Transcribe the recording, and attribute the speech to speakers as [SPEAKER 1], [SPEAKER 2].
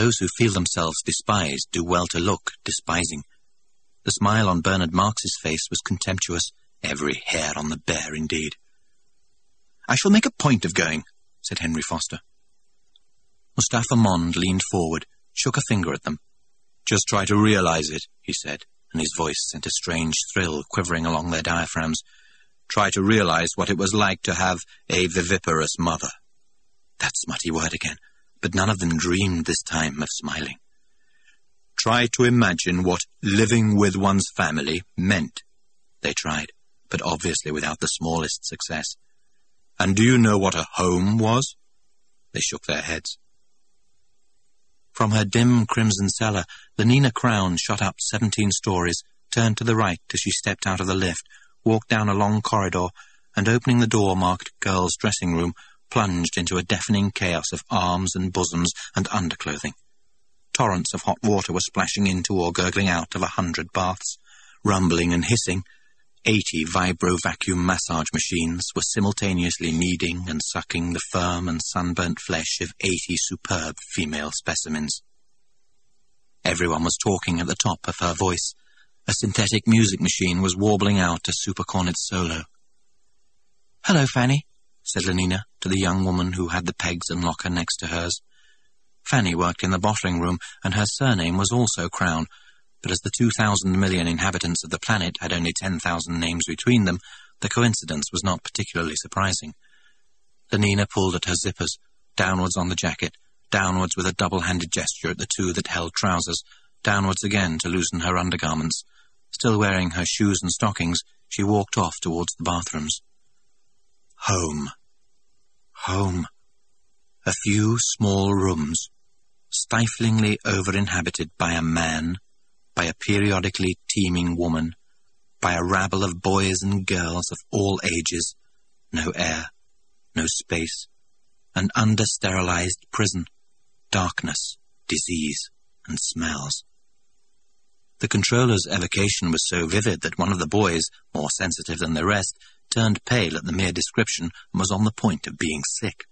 [SPEAKER 1] Those who feel themselves despised do well to look despising. The smile on Bernard Marks's face was contemptuous, every hair on the bear indeed. "I shall make a point of going," said Henry Foster. Mustapha Mond leaned forward, shook a finger at them. "Just try to realize it," he said, and his voice sent a strange thrill quivering along their diaphragms. "Try to realize what it was like to have a viviparous mother." That smutty word again, but none of them dreamed this time of smiling. "Try to imagine what living with one's family meant." They tried, but obviously without the smallest success. "And do you know what a home was?" They shook their heads. From her dim crimson cellar, the Nina Crown shot up 17 stories, turned to the right as she stepped out of the lift, walked down a long corridor, and opening the door marked girls' dressing room, plunged into a deafening chaos of arms and bosoms and underclothing. Torrents of hot water were splashing into or gurgling out of 100 baths. Rumbling and hissing, 80 vibro-vacuum massage machines were simultaneously kneading and sucking the firm and sunburnt flesh of 80 superb female specimens. Everyone was talking at the top of her voice. A synthetic music machine was warbling out a supercornet solo. "Hello, Fanny," said Lenina to the young woman who had the pegs and locker next to hers. Fanny worked in the bottling room, and her surname was also Crown, but as the 2,000 million inhabitants of the planet had only 10,000 names between them, the coincidence was not particularly surprising. Lenina pulled at her zippers, downwards on the jacket, downwards with a double-handed gesture at the two that held trousers, downwards again to loosen her undergarments. Still wearing her shoes and stockings, she walked off towards the bathrooms. Home. Home. A few small rooms, stiflingly over-inhabited by a man, by a periodically teeming woman, by a rabble of boys and girls of all ages, no air, no space, an under-sterilized prison, darkness, disease, and smells. The controller's evocation was so vivid that one of the boys, more sensitive than the rest, turned pale at the mere description and was on the point of being sick.